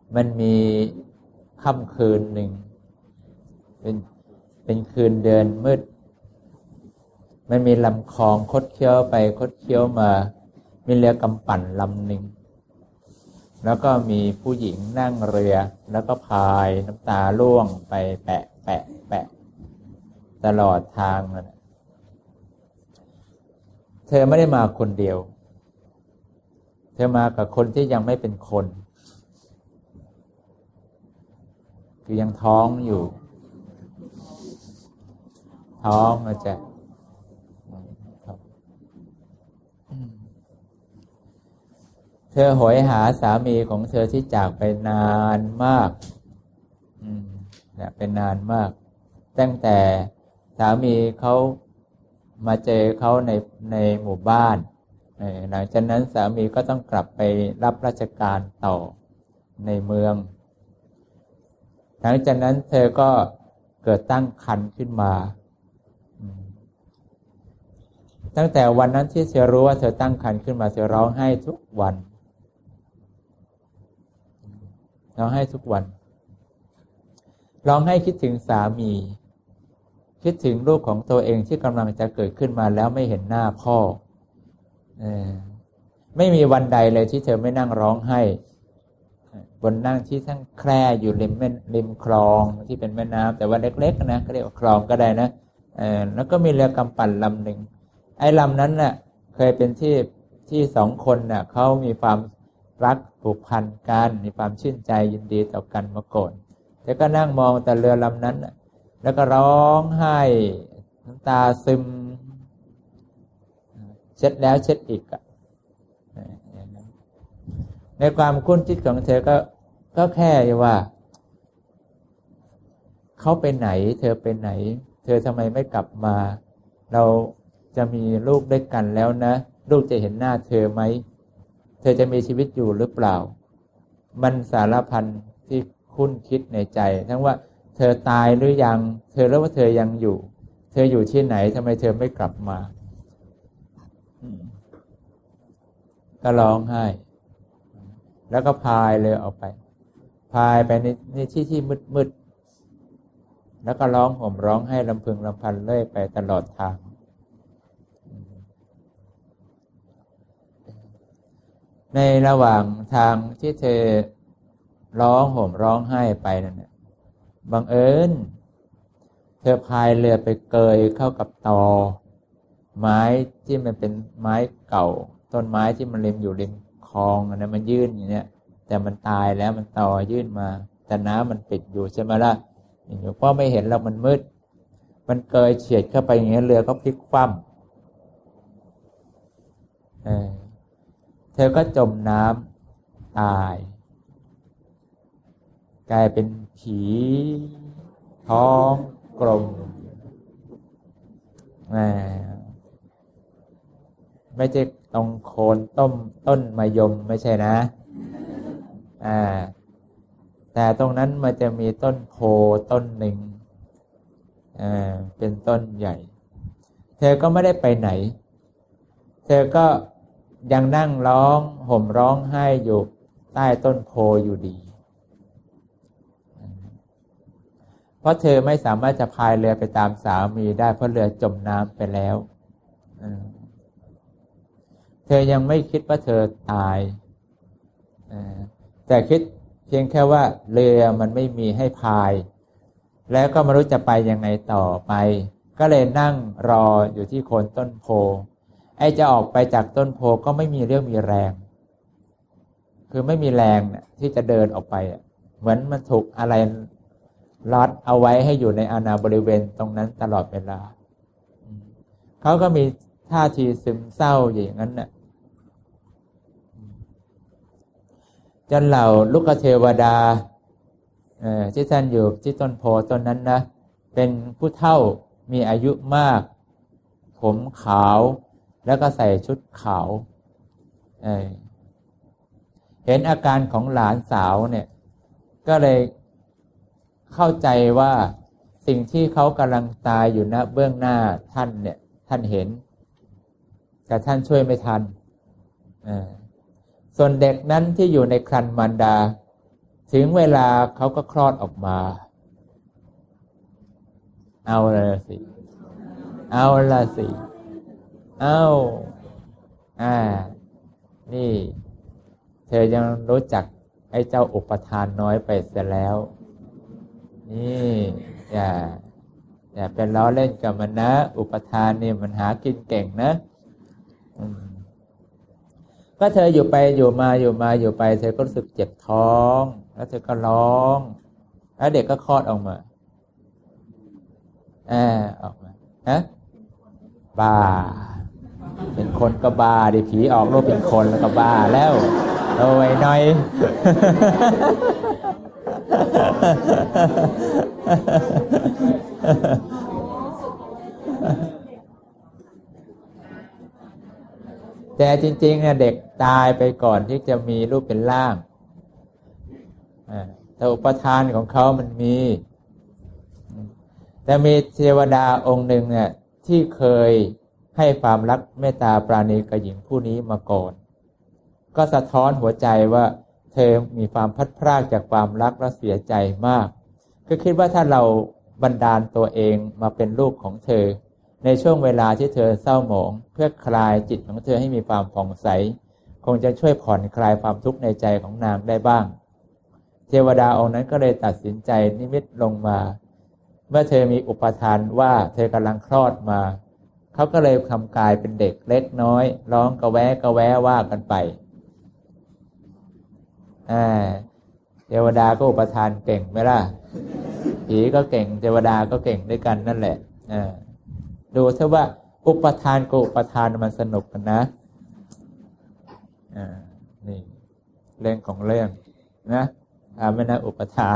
มันมีค่ำคืนหนึ่งเป็นคืนเดือนมืดมันมีลำคลองคดเคี้ยวไปคดเคี้ยวมามีเรือกำปั่นลำหนึ่งแล้วก็มีผู้หญิงนั่งเรือแล้วก็พายน้ำตาร่วงไปแปะแปะแปะตลอดทางนั่นเธอไม่ได้มาคนเดียวเธอมากับคนที่ยังไม่เป็นคนคือยังท้องอยู่ท้องอาจจะเธอโหยหาสามีของเธอที่จากไปนานมากเนี่ยเป็นนานมากตั้งแต่สามีเขามาเจอเขาในหมู่บ้านหลังจากนั้นสามีก็ต้องกลับไปรับราชการต่อในเมืองหลังจากนั้นเธอก็เกิดตั้งครรภ์ขึ้นมาตั้งแต่วันนั้นที่เธอรู้ว่าเธอตั้งครรภ์ขึ้นมาเธอร้องไห้ทุกวันร้องไห้ทุกวันร้องไห้คิดถึงสามีคิดถึงลูกของตัวเองที่กำลังจะเกิดขึ้นมาแล้วไม่เห็นหน้าพ่อไม่มีวันใดเลยที่เธอไม่นั่งร้องไห้บนนั่งที่ทั้งแคร่อยู่ริมคลองที่เป็นแม่น้ำแต่ว่าเล็กๆนะก็เรียกว่าคลองก็ได้นะแล้วก็มีเรือกำปั่นลำหนึ่งไอ้ลำนั้นน่ะเคยเป็นที่สองคนน่ะเขามีความรักผูกพันกันมีความชื่นใจยินดีต่อกันมาก่อนแต่ก็นั่งมองแต่เรือลำนั้นน่ะแล้วก็ร้องไห้น้ำตาซึมเช็ดแล้วเช็ดอีกในความคุ้นคิดของเธอก็แค่ว่าเขาไปไหนเธอไปไหนเธอทำไมไม่กลับมาเราจะมีลูกด้วยกันแล้วนะลูกจะเห็นหน้าเธอไหมเธอจะมีชีวิตอยู่หรือเปล่ามันสารพันที่คุ้นคิดในใจทั้งว่าเธอตายหรือยังเธอรู้ว่าเธอยังอยู่เธออยู่ที่ไหนทำไมเธอไม่กลับมาก็ร้องไห้แล้วก็พายเรือออกไปพายไปในที่มืดๆแล้วก็ร้องห่มร้องไห้ลำพึงลำพันเรื่อยไปตลอดทางในระหว่างทางที่เธอร้องห่มร้องไห้ไปนั่นบังเอิญเธอพายเรือไปเกยเข้ากับตอไม้ที่มันเป็นไม้เก่าต้นไม้ที่มันริมอยู่ริมคลองอันนั้นมันยื่นอย่างเนี้ยแต่มันตายแล้วมันตอยื่นมาแต่น้ำมันปิดอยู่ใช่ไหมล่ะหลวงพ่อไม่เห็นเรามันมืดมันเกยเฉียดเข้าไปอย่างเงี้ยเรือก็พลิกคว่ำเธอก็จมน้ำตายกลายเป็นผีท้องกลมไม่ใช่ตรงโคนต้นมะยมไม่ใช่นะแต่ตรงนั้นมันจะมีต้นโพต้นหนึ่งเป็นต้นใหญ่เธอก็ไม่ได้ไปไหนเธอก็ยังนั่งร้องห่มร้องไห้อยู่ใต้ต้นโพอยู่ดีเพราะเธอไม่สามารถจะพายเรือไปตามสามีได้เพราะเรือจมน้ำไปแล้วเธอยังไม่คิดว่าเธอตายแต่คิดเพียงแค่ว่าเรือมันไม่มีให้พายแล้วก็ไม่รู้จะไปยังไงต่อไปก็เลยนั่งรออยู่ที่โคนต้นโพไอ้จะออกไปจากต้นโพก็ไม่มีเรี่ยวมีแรงคือไม่มีแรงที่จะเดินออกไปเหมือนมันถูกอะไรรัดเอาไว้ให้อยู่ในอาณาบริเวณตรงนั้นตลอดเวลาเขาก็มีท่าทีซึมเศร้าอย่างนั้นน่ะจนเหล่าลูกเทวดาที่ท่านอยู่ที่ต้นโพต้นนั้นนะเป็นผู้เฒ่ามีอายุมากผมขาวแล้วก็ใส่ชุดขาวเห็นอาการของหลานสาวเนี่ยก็เลยเข้าใจว่าสิ่งที่เขากำลังตายอยู่ณเบื้องหน้าท่านเนี่ยท่านเห็นแต่ท่านช่วยไม่ทันส่วนเด็กนั้นที่อยู่ในครรภ์มารดา เธถึงเวลาเขาก็คลอดออกมาเอาละสินี่เธอยังรู้จักไอ้เจ้าอุปทานน้อยไปเสียแล้วนี่อย่าเป็นล้อเล่นกับมันนะอุปทานนี่มันหากินเก่งนะก็เธออยู่ไปอยู่ไปเธอก็รู้สึกเจ็บท้องแล้วเธอก็ร้องแล้วเด็กก็คลอดออกมาออกมาฮะบ้าเป็นคนก็บ้าดิผีออกลูกเป็นคนแล้วก็บ้าแล้วโอ้ยหน่อยแต่จริงๆเนี่ยเด็กตายไปก่อนที่จะมีรูปเป็นร่างแต่อุปทานของเขามันมีแต่มีเทวดาองค์หนึ่งเนี่ยที่เคยให้ความรักเมตตาปราณีกับหญิงผู้นี้มาก่อนก็สะท้อนหัวใจว่าเธอมีความพลัดพรากจากความรักและเสียใจมากก็คิดว่าถ้าเราบันดาลตัวเองมาเป็นลูกของเธอในช่วงเวลาที่เธอเศร้าหมองเพื่อคลายจิตของเธอให้มีความผ่องใสคงจะช่วยผ่อนคลายความทุกข์ในใจของนางได้บ้างเทวดาองค์นั้นก็เลยตัดสินใจนิมิตลงมาเมื่อเธอมีอุปทานว่าเธอกำลังคลอดมาเขาก็เลยทำกายเป็นเด็กเล็กน้อยร้องกระแวะว่ากันไปเทวดาก็อุปทานเก่งไหมล่ะผีก็เก่งเทวดาก็เก่งด้วยกันนั่นแหละดูซะว่าอุปทานกับอุปทานมันสนุกกันนะนี่เรื่องของเรื่องนะไม่นะอุปทาน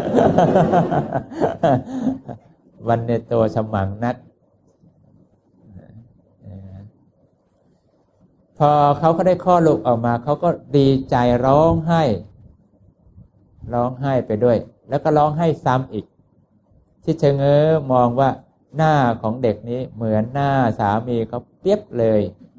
วันในตัวฉมังนักพอเขาก็ได้คลอดลูกออกมาเขาก็ดีใจร้องไห้ไปด้วยแล้วก็ร้องไห้ซ้ำอีกที่เชงมองว่าหน้าของเด็กนี้เหมือนหน้าสามีเขาเปียบเลย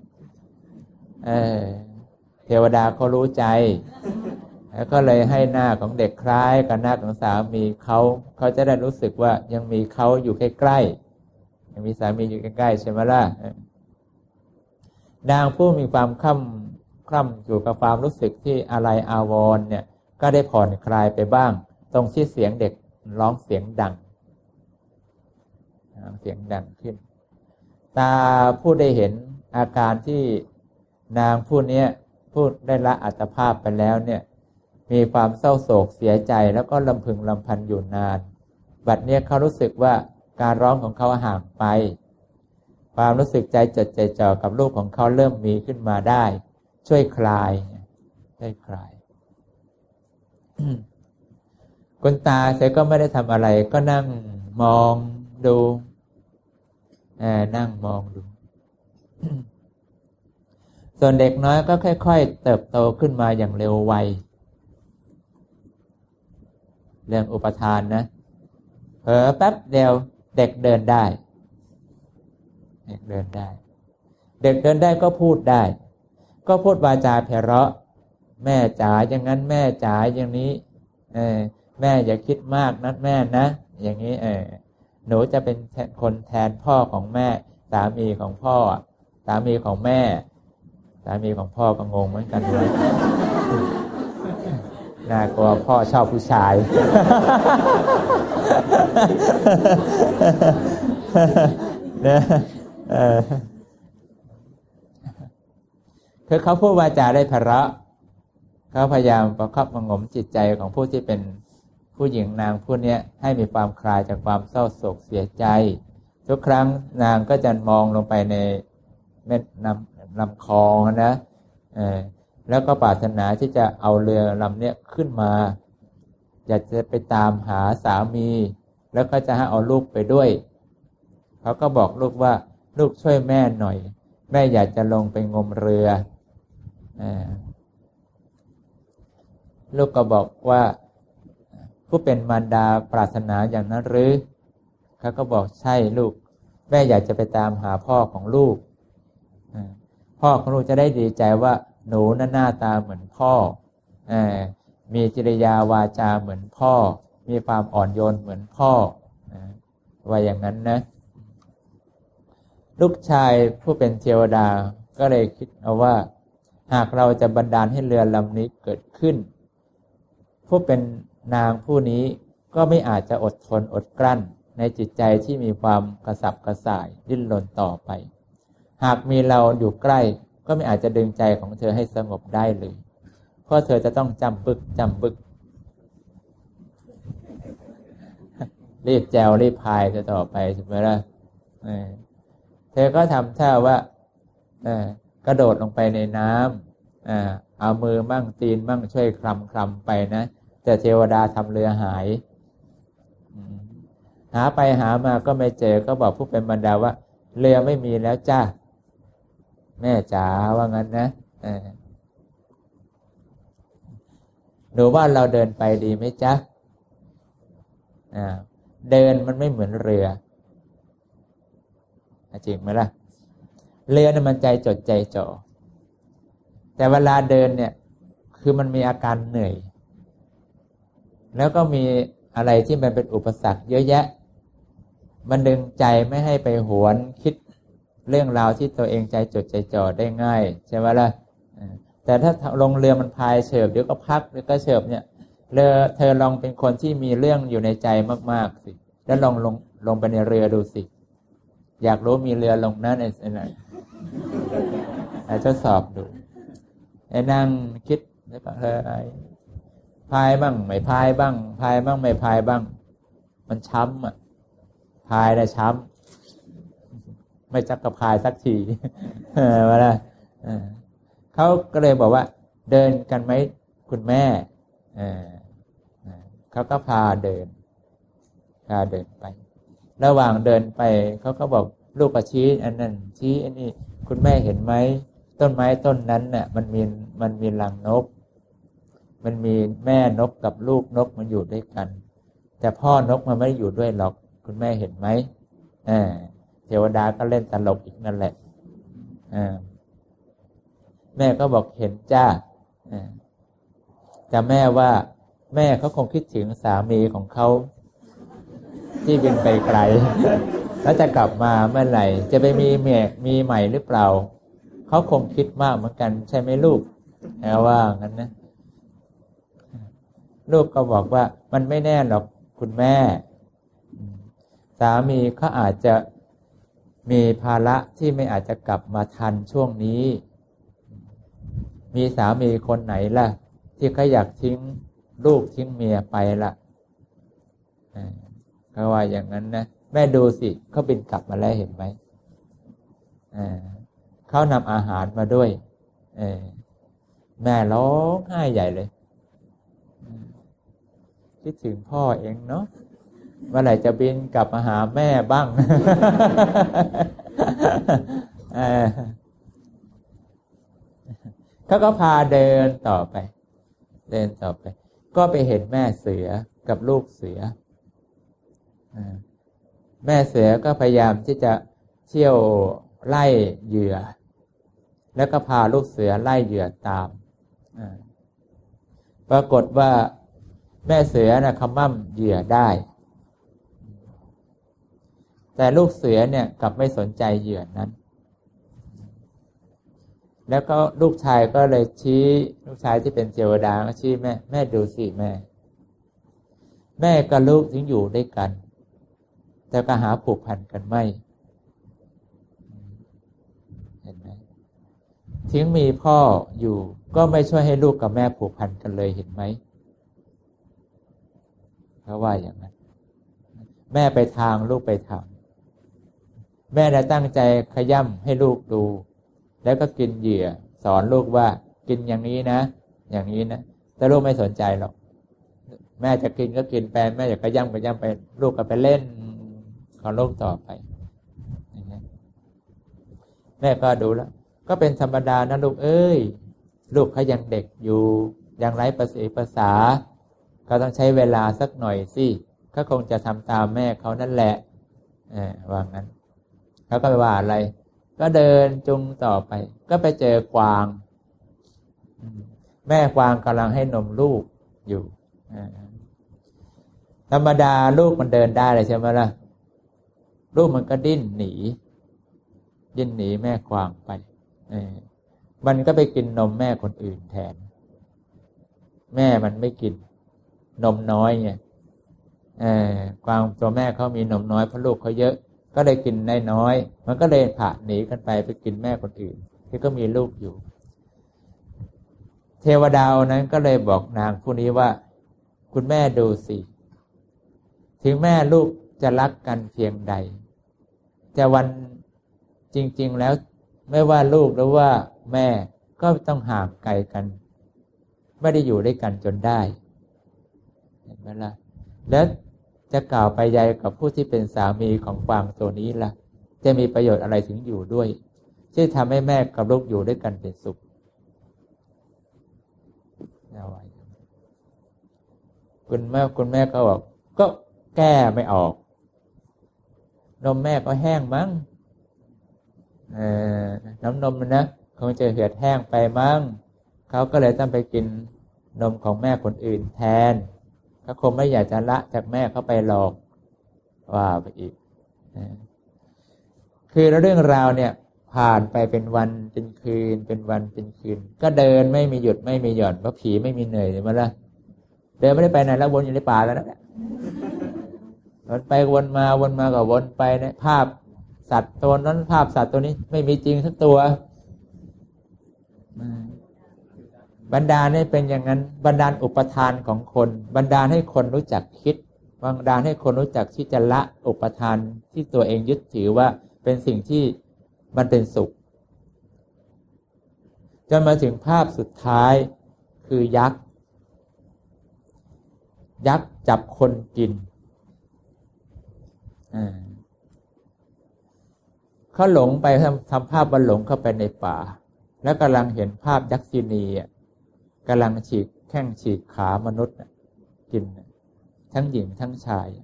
เทวดาเขารู้ใจแล้วก็เลยให้หน้าของเด็กคล้ายกับหน้าของสามีเขาจะได้รู้สึกว่ายังมีเขาอยู่ใกล้ๆยังมีสามีอยู่ใกล้ๆใช่ไหมล่ะนางผู้มีความคล่ำอยู่กับความรู้สึกที่อะไรอาวรณ์เนี่ยก็ได้ผ่อนคลายไปบ้างตรงที่เสียงเด็กร้องเสียงดังขึ้นตาผู้ได้เห็นอาการที่นางผู้นี้ผู้ได้ละอัตภาพไปแล้วเนี่ยมีความเศร้าโศกเสียใจแล้วก็ลำพึงลำพันอยู่นานบัดนี้เขารู้สึกว่าการร้องของเขาห่างไปความรู้สึกใจจดใจจ่อกับลูกของเขาเริ่มมีขึ้นมาได้ช่วยคลายคุณตาเสก็ไม่ได้ทำอะไรก็นั่งมองดูนั่งมองดู ส่วนเด็กน้อยก็ค่อยๆเติบโตขึ้นมาอย่างเร็วไวเรื่องอุปทานนะเผลอแป๊บเดียวเด็กเดินได้ก็พูดได้ก็พูดวาจาไพเราะแม่จ๋าอย่างนั้นแม่จ๋าอย่างนี้แม่อย่าคิดมากนะแม่นะอย่างนี้หนูจะเป็นคนแทนพ่อของแม่สามีของพ่อสามีของแม่สามีของพ่อก็งงเหมือนกันเลยน่ากลัวพ่อชอบผู้ชายเนี่ยคือเขาพูดวาจาได้ไพเราะเขาพยายามประคับประหงมจิตใจของผู้ที่เป็นผู้หญิงนางผู้นี้ให้มีความคลายจากความเศร้าโศกเสียใจทุกครั้งนางก็จะมองลงไปในแม่น้ำลำคลองนะแล้วก็ปรารถนาที่จะเอาเรือลำนี้ขึ้นมาอยากจะไปตามหาสามีแล้วก็จะให้เอาลูกไปด้วยเขาก็บอกลูกว่าลูกช่วยแม่หน่อยแม่อยากจะลงไปงมเรือลูกก็บอกว่าผู้เป็นมารดาปรารถนาอย่างนั้นหรือเขาก็บอกใช่ลูกแม่อยากจะไปตามหาพ่อของลูกพ่อของลูกจะได้ดีใจว่าหนูหน้าตาเหมือนพ่อมีกิริยาวาจาเหมือนพ่อมีความอ่อนโยนเหมือนพ่อว่าอย่างนั้นนะลูกชายผู้เป็นเทวดาก็เลยคิดเอาว่าหากเราจะบันดาลให้เรือลำนี้เกิดขึ้นผู้เป็นนางผู้นี้ก็ไม่อาจจะอดทนอดกลั้นในจิตใจที่มีความกระสับกระส่ายดิ้นรนต่อไปหากมีเราอยู่ใกล้ก็ไม่อาจจะดึงใจของเธอให้สงบได้เลยเพราะเธอจะต้องจำบึกรีบแจวรีบพายจะต่อไปใช่ไหมล่ะเธอก็ทำท่าว่ากระโดดลงไปในน้ำเอามือมั่งตีนมั่งช่วยคลำไปนะแต่เทวดาทำเรือหายหาไปหามาก็ไม่เจอก็บอกผู้เป็นบรรดาว่าเรือไม่มีแล้วจ้าแม่จ๋าว่างั้นนะหนูว่าเราเดินไปดีไหมจ๊ะเดินมันไม่เหมือนเรือจริงไหมล่ะเรือเนี่ยมันใจจดใจจ่อแต่เวลาเดินเนี่ยคือมันมีอาการเหนื่อยแล้วก็มีอะไรที่มันเป็นอุปสรรคเยอะแยะมันดึงใจไม่ให้ไปหวนคิดเรื่องราวที่ตัวเองใจจดใจจ่อได้ง่ายใช่ไหมล่ะแต่ถ้าลงเรือมันพายเฉิบเดี๋ยวก็พักเดี๋ยวก็เฉิบเนี่ยเธอลองเป็นคนที่มีเรื่องอยู่ในใจมากๆสิแล้วลงไปในเรือดูสิอยากรู้มีเรือลงนั่นไหนทดสอบดูนั่งคิดแล้วก็พายบ้างไม่พายบ้างพายบ้างไม่พายบ้างมันช้ำพายได้ช้ำไม่จักกระพายสักทีว่าล่ะเขาก็เลยบอกว่าเดินกันไหมคุณแม่เขาก็พาเดินไประหว่างเดินไปเขาก็บอกลูกก็ชี้อันนั้นชี้อันนี้คุณแม่เห็นไหมต้นไม้ต้นนั้นน่ะมันมีรังนกมันมีแม่นกกับลูกนกมันอยู่ด้วยกันแต่พ่อนกมันไม่ได้อยู่ด้วยหรอกคุณแม่เห็นไหมเทวดาก็เล่นตลกอีกนั่นแหละแม่ก็บอกเห็นจ้าแต่แม่ว่าแม่เขาคงคิดถึงสามีของเขาที่บินไปไกลแล้วจะกลับมาเมื่อไหร่จะไปมีเมียมีใหม่หรือเปล่าเขาคงคิดมากเหมือนกันใช่ไหมลูกว่างั้นนะลูกก็บอกว่ามันไม่แน่หรอกคุณแม่สามีเขาอาจจะมีภาระที่ไม่อาจจะกลับมาทันช่วงนี้มีสามีคนไหนล่ะที่เขาอยากทิ้งลูกทิ้งเมียไปล่ะเขาว่าอย่างนั้นนะแม่ดูสิเขาบินกลับมาแล้วเห็นไหมเขานำอาหารมาด้วยแม่ร้องไห้ใหญ่เลยคิดถึงพ่อเองเนาะเมื่อไหร่จะบินกลับมาหาแม่บ้างเขาก็พาเดินต่อไปก็ไปเห็นแม่เสือกับลูกเสือแม่เสือก็พยายามที่จะเที่ยวไล่เหยื่อแล้วก็พาลูกเสือไล่เหยื่อตามปรากฏว่าแม่เสือขม่ำเหยื่อได้แต่ลูกเสือเนี่ยกลับไม่สนใจเหยื่อนั้นแล้วก็ลูกชายก็เลยชี้ลูกชายที่เป็นเทวดาก็ชี้แม่ดูสิแม่กับลูกถึงอยู่ด้วยกันแต่ก็หาผูกพันกันไม่เห็นไหมถึงมีพ่ออยู่ก็ไม่ช่วยให้ลูกกับแม่ผูกพันกันเลยเห็นไหมเพราะว่าอย่างนั้นแม่ไปทางลูกไปทางแม่ได้ตั้งใจขย้ำให้ลูกดูแล้วก็กินเหยื่อสอนลูกว่ากินอย่างนี้นะอย่างนี้นะแต่ลูกไม่สนใจหรอกแม่จะกินก็กินไปแม่อยากขย้ำไปลูกก็ไปเล่นของลูกต่อไปแม่ก็ดูแล้วก็เป็นธรรมดานะลูกเอ้ยลูกเขายังเด็กอยู่ยังไร้ภาษาก็ต้องใช้เวลาสักหน่อยสิเขาคงจะทำตามแม่เขานั่นแหละว่างั้นเขาก็ไม่ว่าอะไรก็เดินจุงต่อไปก็ไปเจอกวางแม่กวางกำลังให้นมลูกอยู่ธรรมดาลูกมันเดินได้เลยใช่ไหมล่ะลูกมันก็ดิ้นหนีแม่กวางไปมันก็ไปกินนมแม่คนอื่นแทนแม่มันไม่กินนมน้อยไงกวางตัวแม่เขามีนมน้อยเพราะลูกเขาเยอะก็เลยกินได้น้อยมันก็เลยผ่าหนีกันไปกินแม่คนอื่นที่ก็มีลูกอยู่เทวดานั้นก็เลยบอกนางผู้นี้ว่าคุณแม่ดูสิถึงแม่ลูกจะรักกันเพียงใดแต่วันจริงๆแล้วไม่ว่าลูกหรือว่าแม่ก็ต้องห่างไกลกันไม่ได้อยู่ด้วยกันจนได้เห็นไหมล่ะแล้วจะกล่าวไปใหญ่กับผู้ที่เป็นสามีของกวางตัวนี้ล่ะจะมีประโยชน์อะไรถึงอยู่ด้วยที่ทำให้แม่กับลูกอยู่ด้วยกันเป็นสุขคุณแม่ก็บอกก็แก้ไม่ออกนมแม่ก็แห้งมั้งน้ำนมมันนะคงจะเหือดแห้งไปมั้งเขาก็เลยต้องไปกินนมของแม่คนอื่นแทนเขาคงไม่อยากจะละจากแม่เขาไปหรอกว่าไปอีกคือเรื่องราวเนี่ยผ่านไปเป็นวันเป็นคืนเป็นวันเป็นคืนก็เดินไม่มีหยุดไม่มีหย่อนเพราะผีไม่มีเหนื่อยเลยมั้ยล่ะเดินไม่ได้ไปไหนแล้ววนอยู่ในป่าแล้วนะวนไปวนมาก็วนไปเนี่ยภาพสัตว์ตัวนั้นภาพสัตว์ตัวนี้ไม่มีจริงสักตัวบันดาลให้เป็นอย่างนั้นบันดาลอุปทานของคนบันดาลให้คนรู้จักคิดบันดาลให้คนรู้จักที่จะละอุปทานที่ตัวเองยึดถือว่าเป็นสิ่งที่มันเป็นสุขจนมาถึงภาพสุดท้ายคือยักษ์จับคนกินเขาหลงไปทำภาพบรรหลงเข้าไปในป่าแล้วกำลังเห็นภาพยักษินีกำลังฉีกแข้งฉีกขามนุษย์กินทั้งหญิงทั้งชาย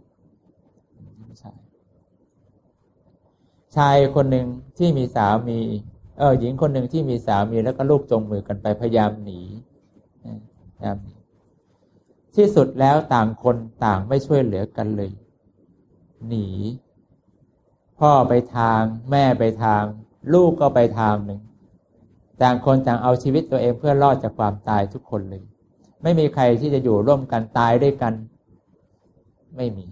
คนหนึ่งที่มีสามีหญิงคนหนึ่งที่มีสามีแล้วก็ลูกจงมือกันไปพยายามหนีที่สุดแล้วต่างคนต่างไม่ช่วยเหลือกันเลยหนีพ่อไปทางแม่ไปทางลูกก็ไปทางหนึ่งต่างคนต่างเอาชีวิตตัวเองเพื่อรอดจากความตายทุกคนเลยไม่มีใครที่จะอยู่ร่วมกันตายด้วยกันไม่มี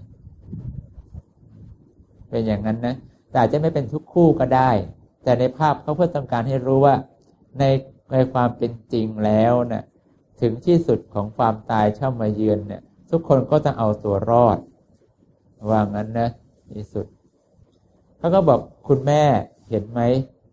เป็นอย่างนั้นนะแต่อาจจะไม่เป็นทุกคู่ก็ได้แต่ในภาพเขาเพื่อต้องการให้รู้ว่าในความเป็นจริงแล้วนะถึงที่สุดของความตายเข้ามาเยือนเนี่ยทุกคนก็ต้องเอาตัวรอดว่างั้นนะที่สุดเขาก็บอกคุณแม่เห็นไหม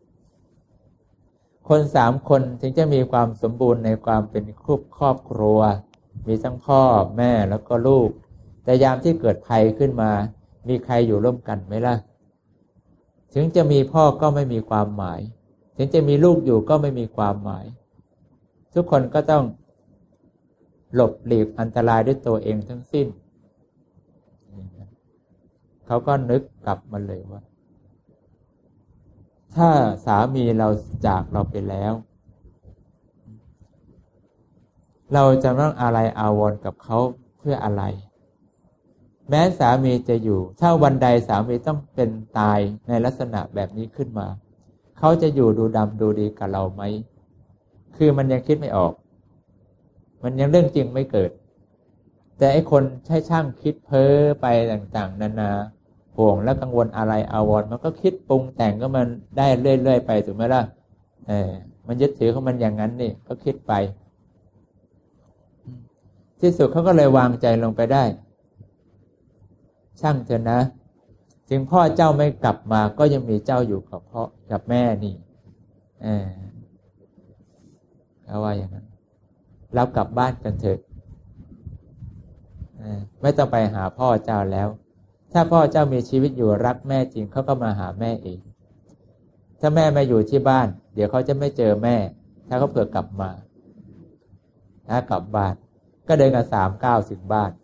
คน3 คนถึงจะมีความสมบูรณ์ในความเป็นครอบครัวมีทั้งพ่อแม่แล้วก็ลูกแต่ยามที่เกิดภัยขึ้นมามีใครอยู่ร่วมกันไหมล่ะถึงจะมีพ่อก็ไม่มีความหมายถึงจะมีลูกอยู่ก็ไม่มีความหมายทุกคนก็ต้องหลบหลีกอันตรายด้วยตัวเองทั้งสิ้นเขาก็นึกกลับมาเลยว่าถ้าสามีเราจากเราไปแล้วเราจะต้องอะไรอาวรณ์กับเขาเพื่ออะไรแม้สามีจะอยู่ถ้าวันใดสามีต้องเป็นตายในลักษณะแบบนี้ขึ้นมาเขาจะอยู่ดูดำดูดีกับเราไหมคือมันยังคิดไม่ออกมันยังเรื่องจริงไม่เกิดแต่ไอ้คนใช้ช่างคิดเพ้อไปต่างๆนานาห่วงและกังวลอะไรอาวรณ์มันก็คิดปรุงแต่งก็มันได้เรื่อยๆไปถูกไหมล่ะมันยึดถือของมันอย่างนั้นนี่ก็คิดไปที่สุดเขาก็เลยวางใจลงไปได้ช่างเถอะนะถึงพ่อเจ้าไม่กลับมาก็ยังมีเจ้าอยู่กับพ่อกับแม่นี่เขาว่าอย่างนั้นเรากลับบ้านกันเถอะไม่ต้องไปหาพ่อเจ้าแล้วถ้าพ่อเจ้ามีชีวิตอยู่รักแม่จริงเขาก็มาหาแม่เองถ้าแม่ไม่อยู่ที่บ้านเดี๋ยวเขาจะไม่เจอแม่ถ้าเขาเผื่อกลับมาถ้ากลับบ้านก็เดินกัน3 ก้าวถึงบ้าน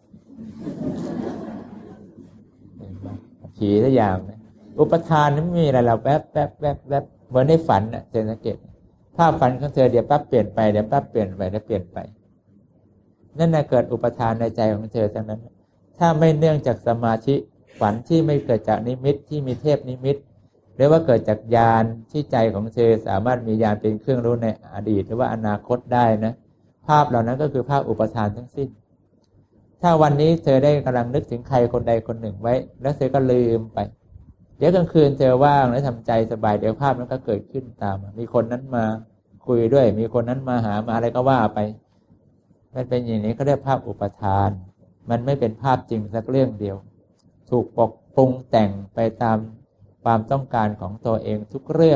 ผีทุกอย่างนะอุปทานนั้นไม่มีอะไรเราแป๊บเหมือนในฝันเธอสังเกตภาพฝันของเธอเดี๋ยวแป๊บเปลี่ยนไปเดี๋ยวแป๊บเปลี่ยนไปแล้วเปลี่ยนไปนั่นน่ะเกิดอุปทานในใจของเธอทั้งนั้นถ้าไม่เนื่องจากสมาธิฝันที่ไม่เกิดจากนิมิตที่มีเทพนิมิตหรือว่าเกิดจากญาณที่ใจของเธอสามารถมีญาณเป็นเครื่องรู้ในอดีตหรือว่าอนาคตได้นะภาพเหล่านั้นก็คือภาพอุปทานทั้งสิ้นถ้าวันนี้เธอได้กำลังนึกถึงใครคนใดคนหนึ่งไว้แล้วเธอก็ลืมไปเดี๋ยวกลางคืนเธอว่างแล้วทำใจสบายเดี๋ยวภาพนั้นก็เกิดขึ้นตามมีคนนั้นมาคุยด้วยมีคนนั้นมาหามาอะไรก็ว่าไปมันเป็นอย่างนี้เขาเรียกภาพอุปทานมันไม่เป็นภาพจริงสักเรื่องเดียวถูกปรุงแต่งไปตามความต้องการของตัวเองทุกเรื่อง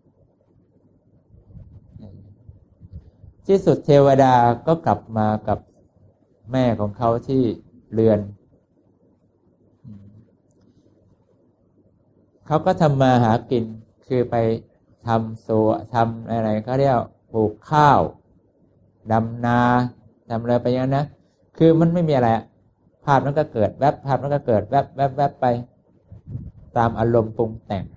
ที่สุดเทวดาก็กลับมากับแม่ของเขาที่เรือนเขาก็ทำมาหากินคือไปทำสวนทำอะไรเขาเรียกปลูกข้าวดำนาทำอะไรไปอย่างนั้นนะคือมันไม่มีอะไรภาพนั้นก็เกิดแวบภาพนั้นก็เกิดแวบแวบแวบไปตามอารมณ์ปรุงแต่ง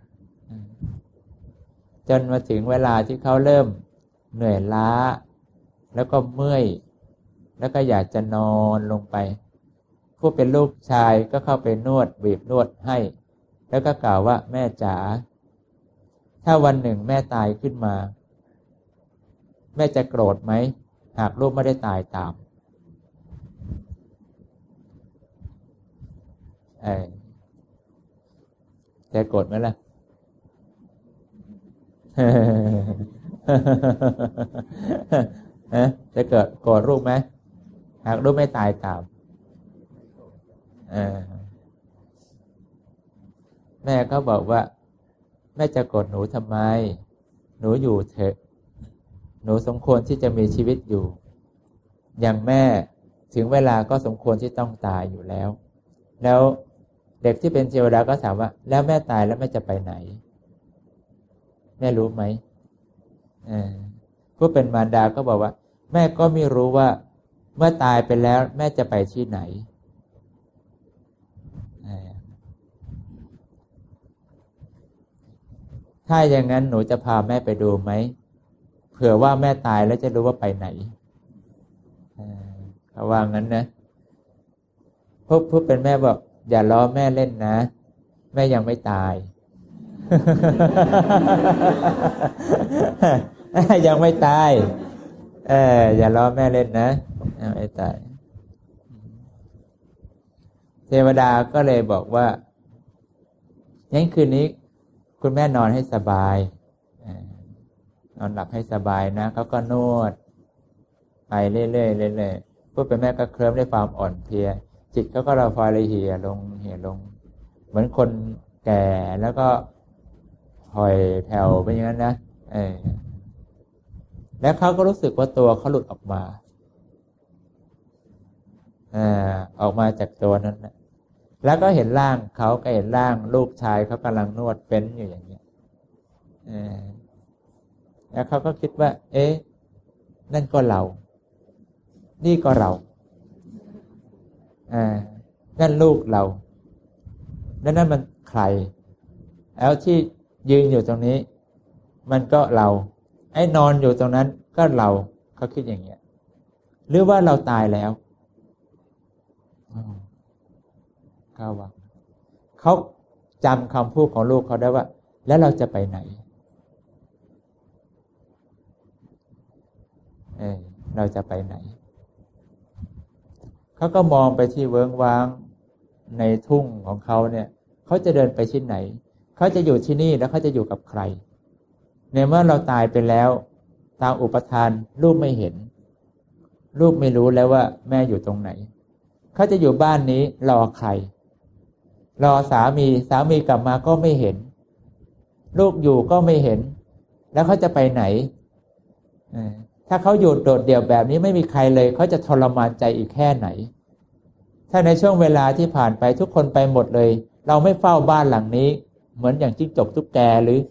จนมาถึงเวลาที่เขาเริ่มเหนื่อยล้าแล้วก็เมื่อยแล้วก็อยากจะนอนลงไปผู้เป็นลูกชายก็เข้าไปนวดบีบนวดให้แล้วก็กล่าวว่าแม่จ๋าถ้าวันหนึ่งแม่ตายขึ้นมาแม่จะโกรธไหมหากลูกไม่ได้ตายตามจะโกรธไหมล่ะ จะเกิดโกรธลูกไหมหากลูกไม่ตายตามแม่ก็บอกว่าแม่จะโกรธหนูทำไมหนูอยู่เถอะหนูสมควรที่จะมีชีวิตอยู่อย่างแม่ถึงเวลาก็สมควรที่ต้องตายอยู่แล้วแล้วเด็กที่เป็นเทวดาก็ถามว่าแล้วแม่ตายแล้วแม่จะไปไหนแม่รู้ไหมผู้เป็นมารดาก็บอกว่าแม่ก็ไม่รู้ว่าเมื่อตายไปแล้วแม่จะไปที่ไหนถ้าอย่างนั้นหนูจะพาแม่ไปดูไหมเผื่อว่าแม่ตายแล้วจะรู้ว่าไปไหนเขาว่างั้นนะผู้เป็นแม่บอกอย่าล้อแม่เล่นนะแม่ยังไม่ตาย ยังไม่ตายอย่าล้อแม่เล่นนะยังไม่ตายเทวดาก็เลยบอกว่างั้นคืนนี้คุณแม่นอนให้สบายนอนหลับให้สบายนะเขาก็นวดไปเรื่อยๆเรื่อยๆผู้เป็นแม่ก็เคลิ้มด้วยความอ่อนเพลียจิตเขาก็ระฟอยละเหี่ยลงเหมือนคนแก่แล้วก็ห่อยแผ่วไปอย่างนั้นนะแล้วเขาก็รู้สึกว่าตัวเขาหลุดออกมาออกมาจากตัวนั้นนะแล้วก็เห็นร่างเขาก็เห็นร่างลูกชายเขากำลังนวดเฟ้นอยู่อย่างนี้แล้วเขาก็คิดว่านั่นก็เรานี่ก็เรานั่นลูกเราแล้วนั่นมันใครแล้วที่ยืนอยู่ตรงนี้มันก็เราไอ้นอนอยู่ตรงนั้นก็เราเขาคิดอย่างเงี้ยหรือว่าเราตายแล้วเขาว่าเขาจำคำพูดของลูกเขาได้ว่าแล้วเราจะไปไหนเราจะไปไหนเขาก็มองไปที่เวิ้งว้างในทุ่งของเขาเนี่ยเขาจะเดินไปที่ไหนเขาจะอยู่ที่นี่แล้วเขาจะอยู่กับใครในเมื่อเราตายไปแล้วตามอุปทานลูกไม่เห็นลูกไม่รู้แล้วว่าแม่อยู่ตรงไหนเขาจะอยู่บ้านนี้รอใครรอสามีกลับมาก็ไม่เห็นลูกอยู่ก็ไม่เห็นแล้วเขาจะไปไหนถ้าเขาอยู่โดดเดี่ยวแบบนี้ไม่มีใครเลยเขาจะทรมานใจอีกแค่ไหนถ้าในช่วงเวลาที่ผ่านไปทุกคนไปหมดเลยเราไม่เฝ้าบ้านหลังนี้เหมือนอย่างจิ้งจกตุ๊กแกหรือ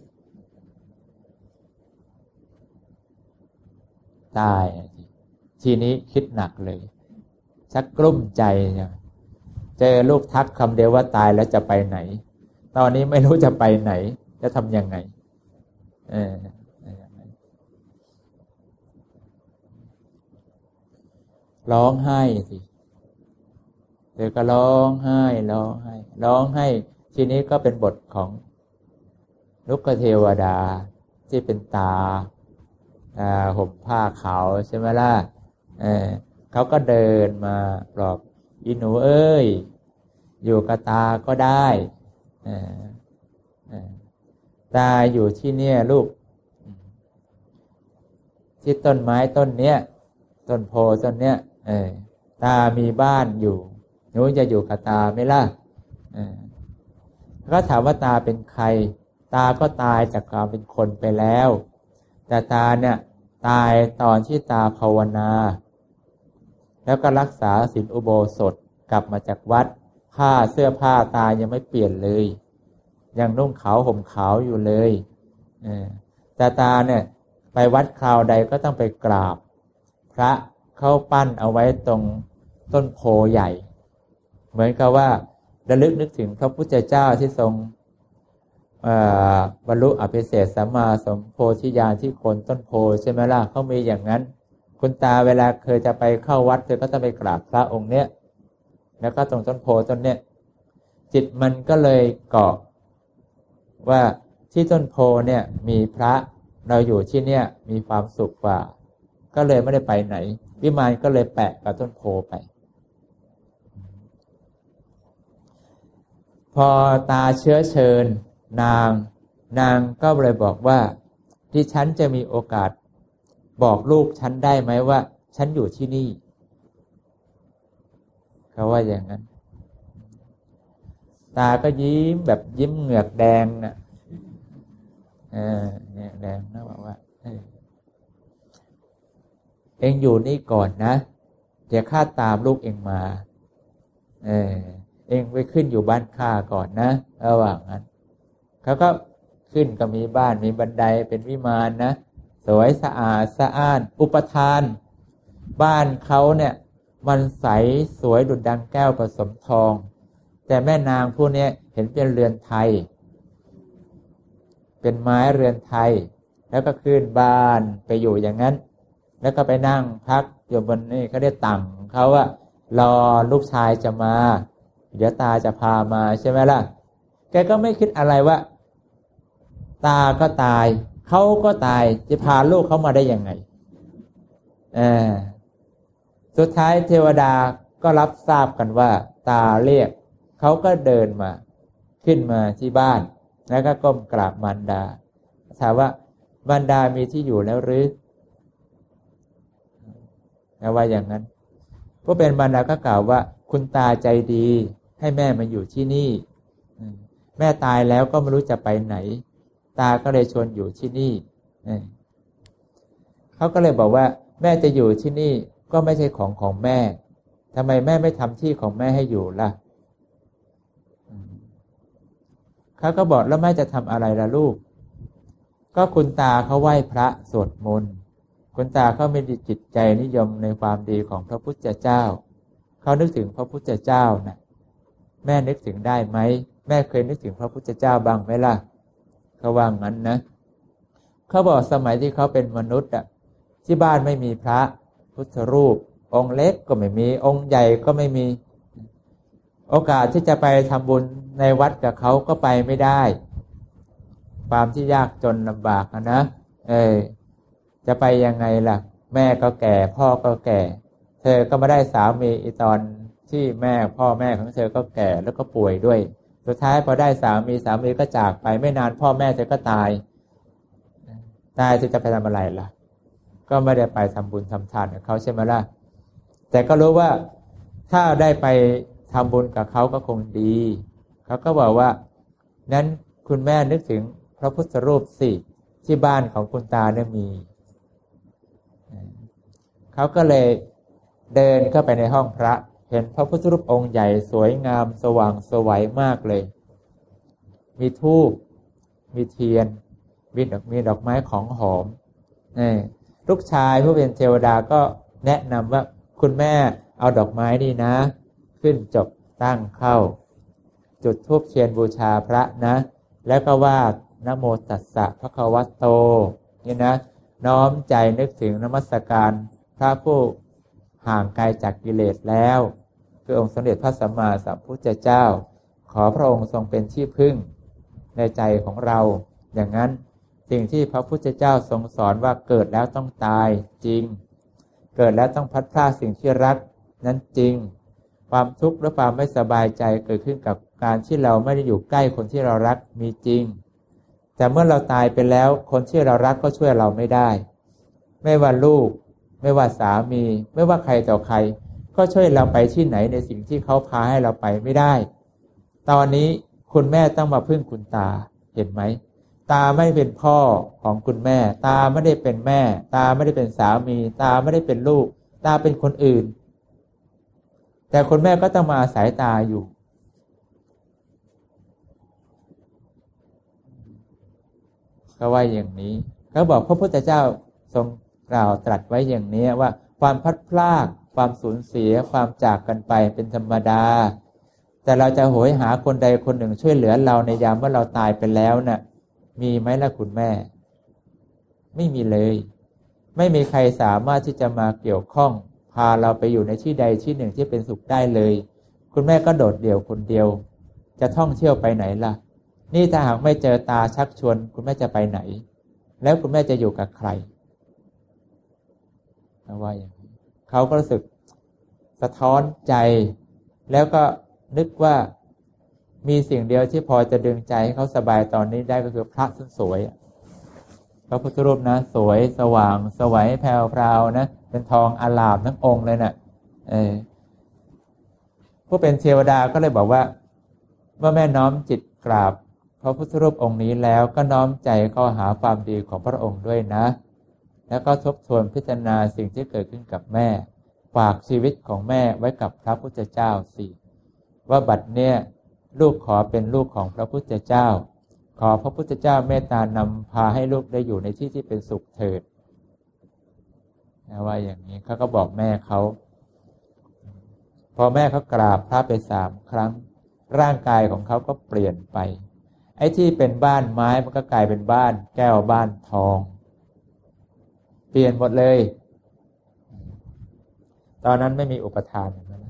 ตายทีนี้คิดหนักเลยชักกลุ้มใจเจอลูกทักคำเดียวว่าตายแล้วจะไปไหนตอนนี้ไม่รู้จะไปไหนจะทำยังไงร้องไห้สิเธอก็ร้องไห้ร้องไห้ร้องไห้ทีนี้ก็เป็นบทของลูกเทวดาที่เป็นตาห่มผ้าขาวใช่ไหมล่ะเขาก็เดินมาปลอบอีหนูเอ้ยอยู่กับตาก็ได้ตาอยู่ที่เนี่ยลูกที่ต้นไม้ต้นเนี้ยต้นโพต้นเนี้ยตามีบ้านอยู่หนูจะอยู่กับตาไหมล่ะก็ถามว่าตาเป็นใครตาก็ตายจากความเป็นคนไปแล้วแต่ตาเนี่ยตายตอนที่ตาภาวนาแล้วก็รักษาศีลอุโบสถกลับมาจากวัดผ้าเสื้อผ้าตายังไม่เปลี่ยนเลยยังนุ่งขาวห่มขาวอยู่เลยแต่ตาเนี่ยไปวัดคราวใดก็ต้องไปกราบพระเขาปั้นเอาไว้ตรงต้นโพใหญ่เหมือนกับว่าระลึกนึกถึงพระพุทธเจ้าที่ทรงบรรลุอภิเศษสัมมาสัมโพธิญาณที่โคนต้นโพใช่ไหมล่ะเขามีอย่างนั้นคุณตาเวลาเคยจะไปเข้าวัดเธอก็ต้องไปกราบพระองค์เนี้ยแล้วก็ตรงต้นโพต้นเนี้ยจิตมันก็เลยเกาะว่าที่ต้นโพเนี่ยมีพระเราอยู่ที่เนี่ยมีความสุขกว่าก็เลยไม่ได้ไปไหนวิมานก็เลยแปะกับต้นโพไปพอตาเชื้อเชิญนางก็เลยบอกว่าที่ฉันจะมีโอกาสบอกลูกฉันได้ไหมว่าฉันอยู่ที่นี่เขาว่าอย่างนั้นตาก็ยิ้มแบบยิ้มเหงือกแดงนะเนี่ยแดงนะบอกว่าเอ็งอยู่นี่ก่อนนะเดี๋ยวข้าตามลูกเอ็งมาเอ็งไปขึ้นอยู่บ้านข้าก่อนนะระหว่างนั้นเขาก็ขึ้นก็มีบ้านมีบันไดเป็นวิมานนะสวยสะอาดสะอ้านอุปทานบ้านเขาเนี่ยมันใสสวยดุจดังแก้วผสมทองแต่แม่นางผู้นี้เห็นเป็นเรือนไทยเป็นไม้เรือนไทยแล้วก็ขึ้นบ้านไปอยู่อย่างนั้นแล้วก็ไปนั่งพักอยู่บนนี่เขาได้ตั่งเขาว่ารอลูกชายจะมาเดี๋ยวตาจะพามาใช่ไหมล่ะแกก็ไม่คิดอะไรว่าตาก็ตายเขาก็ตายจะพาลูกเขามาได้ยังไงสุดท้ายเทวดาก็รับทราบกันว่าตาเรียกเขาก็เดินมาขึ้นมาที่บ้านแล้วก็ก้มกราบมารดาถามว่ามารดามีที่อยู่แล้วหรือแล้วว่าอย่างนั้นผู้เป็นมารดาก็กล่าวว่าคุณตาใจดีให้แม่มาอยู่ที่นี่แม่ตายแล้วก็ไม่รู้จะไปไหนตาก็เลยชวนอยู่ที่นี่เขาก็เลยบอกว่าแม่จะอยู่ที่นี่ก็ไม่ใช่ของแม่ทำไมแม่ไม่ทำที่ของแม่ให้อยู่ล่ะเขาก็บอกแล้วแม่จะทำอะไรล่ะลูกก็คุณตาเขาไหว้พระสวดมนต์คุณตาเขามีจิตใจนิยมในความดีของพระพุทธเจ้าเขานึกถึงพระพุทธเจ้านะแม่นึกถึงได้ไหมแม่เคยนึกถึงพระพุทธเจ้าบ้างไหมล่ะเขาว่างั้นนะเขาบอกสมัยที่เขาเป็นมนุษย์ที่บ้านไม่มีพระพุทธรูปองค์เล็กก็ไม่มีองค์ใหญ่ก็ไม่มีโอกาสที่จะไปทำบุญในวัดกับเขาก็ไปไม่ได้ความที่ยากจนลำบากนะจะไปยังไงล่ะแม่ก็แก่พ่อก็แก่เธอก็ไม่ได้สามีอีตอนที่พ่อแม่ของเธอก็แก่แล้วก็ป่วยด้วยสุดท้ายพอได้สามีก็จากไปไม่นานพ่อแม่เธอก็ตายเธอจะไปทำอะไรล่ะก็ไม่ได้ไปทำบุญทำทานกับเขาใช่ไหมล่ะแต่ก็รู้ว่าถ้าได้ไปทำบุญกับเขาก็คงดีเขาก็บอกว่านั้นคุณแม่นึกถึงพระพุทธรูปสิที่บ้านของคุณตาเนี่ยมีเขาก็เลยเดินเข้าไปในห้องพระเห็นพระพุทธรูปองค์ใหญ่สวยงามสว่างไสวมากเลยมีธูปมีเทียนมีดอกไม้ของหอมลูกชายผู้เป็นเทวดาก็แนะนำว่าคุณแม่เอาดอกไม้นี่นะขึ้นจบตั้งเข้าจุดธูปเทียนบูชาพระนะแล้วก็ว่านะโมตัสสะภะคะวะโตนี่นะน้อมใจนึกถึงนมัสการพระผู้ห่างไกลจากกิเลสแล้วคือองค์สมเด็จพระสัมมาสัมพุทธเจ้าขอพระองค์ทรงเป็นที่พึ่งในใจของเราอย่างนั้นสิ่งที่พระพุทธเจ้าทรงสอนว่าเกิดแล้วต้องตายจริงเกิดแล้วต้องพัดพรากสิ่งที่รักนั้นจริงความทุกข์และความไม่สบายใจเกิดขึ้นกับการที่เราไม่ได้อยู่ใกล้คนที่เรารักมีจริงแต่เมื่อเราตายไปแล้วคนที่เรารักก็ช่วยเราไม่ได้ไม่ว่าลูกไม่ว่าสามีไม่ว่าใครต่อใครก็ช่วยเราไปที่ไหนในสิ่งที่เขาพาให้เราไปไม่ได้ตอนนี้คุณแม่ต้องมาพึ่งคุณตาเห็นไหมตาไม่เป็นพ่อของคุณแม่ตาไม่ได้เป็นแม่ตาไม่ได้เป็นสามีตาไม่ได้เป็นลูกตาเป็นคนอื่นแต่คุณแม่ก็ต้องมาอาศัยตาอยู่เขาว่าอย่างนี้เขาบอกพระพุทธเจ้าทรงกล่าวตรัสไว้อย่างนี้ว่าความพลัดพรากความสูญเสียความจากกันไปเป็นธรรมดาแต่เราจะโหยหาคนใดคนหนึ่งช่วยเหลือเราในยามว่าเราตายไปแล้วน่ะมีไหมล่ะคุณแม่ไม่มีเลยไม่มีใครสามารถที่จะมาเกี่ยวข้องพาเราไปอยู่ในที่ใดที่หนึ่งที่เป็นสุขได้เลยคุณแม่ก็โดดเดี่ยวคนเดียวจะท่องเที่ยวไปไหนล่ะนี่ถ้าหากไม่เจอตาชักชวนคุณแม่จะไปไหนแล้วคุณแม่จะอยู่กับใครว่าอย่างนี้เขาก็รู้สึกสะท้อนใจแล้วก็นึกว่ามีสิ่งเดียวที่พอจะดึงใจให้เขาสบายตอนนี้ได้ก็คือพระสวยพระพุทธรูปนะสวยสว่างสวยแผ่วพราวนะเป็นทองอลามทั้งองค์เลยนะผู้เป็นเทวดาก็เลยบอกว่าเมื่อแม่น้อมจิตกราบพระพุทธรูปองค์นี้แล้วก็น้อมใจเข้าหาความดีของพระองค์ด้วยนะแล้วก็ทบทวนพิจารณาสิ่งที่เกิดขึ้นกับแม่ฝากชีวิตของแม่ไว้กับพระพุทธเจ้าสิว่าบัดเนี่ยลูกขอเป็นลูกของพระพุทธเจ้าขอพระพุทธเจ้าเมตตานำพาให้ลูกได้อยู่ในที่ที่เป็นสุขเถิดว่าอย่างนี้เขาก็บอกแม่เขาพอแม่เขากราบพระไป3 ครั้งร่างกายของเขาก็เปลี่ยนไปไอ้ที่เป็นบ้านไม้มันก็กลายเป็นบ้านแก้วบ้านทองเปลี่ยนหมดเลยตอนนั้นไม่มีอุปทาน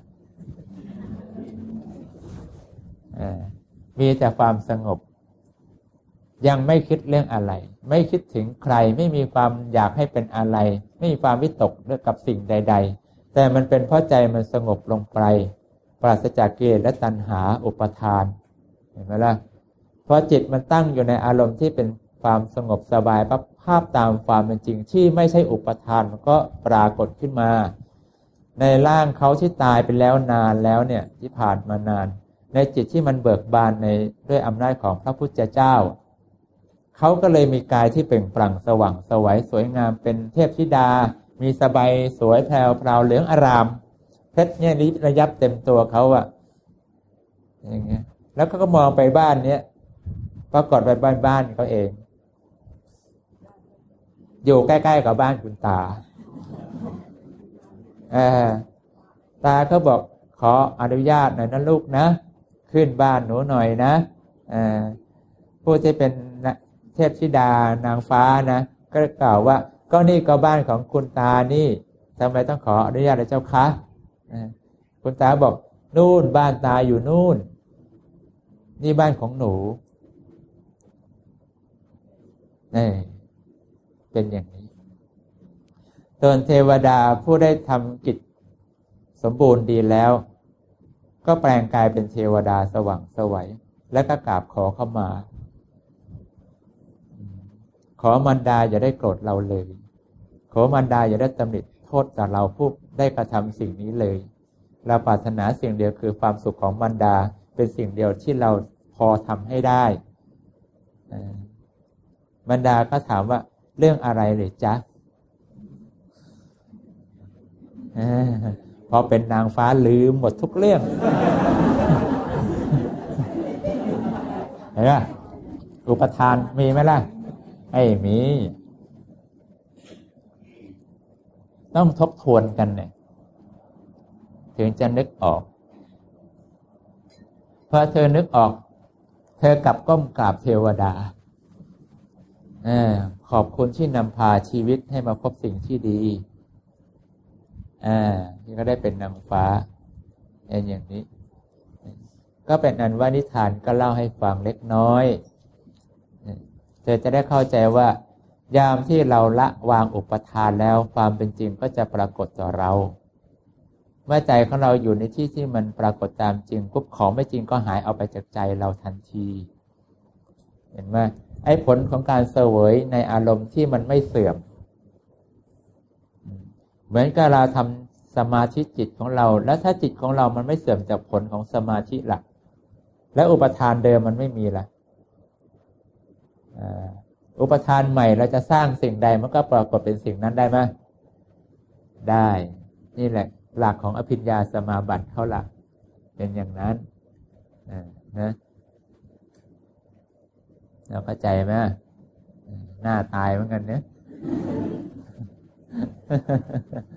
มีแต่ความสงบยังไม่คิดเรื่องอะไรไม่คิดถึงใครไม่มีความอยากให้เป็นอะไรไม่มีความวิตกเรื่องกับสิ่งใดๆแต่มันเป็นเพราะใจมันสงบลงไปปราศจากกิเลสและตัณหาอุปทานเห็นไหมล่ะพอจิตมันตั้งอยู่ในอารมณ์ที่เป็นความสงบสบายปั๊บภาพตามความเป็นจริงที่ไม่ใช่อุปทานมันก็ปรากฏขึ้นมาในร่างเขาที่ตายไปแล้วนานแล้วเนี่ยที่ผ่านมานานในจิตที่มันเบิกบานในด้วยอำนาจของพระพุทธเจ้าเขาก็เลยมีกายที่เปล่งปลั่งสว่างไสวสวยงามเป็นเทพธิดามีสบายสวยแพรวพราวเหลืองอารามเพชรเนี่ยระยับเต็มตัวเขาอะอย่างเงี้ยแล้วก็มองไปบ้านเนี้ยปรากฏไปบ้านเขาเองอยู่ใกล้ๆกับบ้านคุณตาตาเขาบอกขออนุญาตหน่อยนะลูกนะขึ้นบ้านหนูหน่อยนะผู้ที่เป็นเทพธิดานางฟ้านะก็กล่าวว่าก็นี่ก็บ้านของคุณตานี่ทำไมต้องขออนุญาตเจ้าคะคุณตาบอกนู่นบ้านตาอยู่นู่นนี่บ้านของหนูนี่เป็นอย่างนี้ส่วนเทวดาผู้ได้ทำกิจสมบูรณ์ดีแล้วก็แปลงกายเป็นเทวดาสว่างไสวและก็กราบขอเข้ามาขอมารดาอย่าได้โกรธเราเลยขอมารดาอย่าได้ตำหนิโทษกับเราผู้ได้กระทำสิ่งนี้เลยเราปรารถนาสิ่งเดียวคือความสุขของมารดาเป็นสิ่งเดียวที่เราพอทำให้ได้มารดาก็ถามว่าเรื่องอะไรเลยจ๊ะพอเป็นนางฟ้าลืมหมดทุกเรื่องเห็นไหมอุปทานมีไหมล่ะไม่มีต้องทบทวนกันเนี่ยถึงจะนึกออกพอเธอนึกออกเธอกลับก้มกราบเทวดาขอบคุณที่นำพาชีวิตให้มาพบสิ่งที่ดีที่ก็ได้เป็นนางฟ้าอย่างนี้ก็เป็นอันว่านิทานก็เล่าให้ฟังเล็กน้อยเธอจะได้เข้าใจว่ายามที่เราละวางอุปทานแล้วความเป็นจริงก็จะปรากฏต่อเราเมื่อใจของเราอยู่ในที่ที่มันปรากฏตามจริงปุ๊บของไม่จริงก็หายเอาไปจากใจเราทันทีเห็นไหมไอ้ผลของการเสวยในอารมณ์ที่มันไม่เสื่อมเหมือนกับเราทำสมาธิจิตของเราแล้วถ้าจิตของเรามันไม่เสื่อมจากผลของสมาธิล่ะและอุปทานเดิมมันไม่มีล่ะอุปทานใหม่เราจะสร้างสิ่งใดมันก็ปรากฏเป็นสิ่งนั้นได้ไหมได้นี่แหละหลักของอภิญญาสมาบัติเขาหลักเป็นอย่างนั้นนะเราเข้าใจไหมหน้าตายเหมือนกันเนี่ย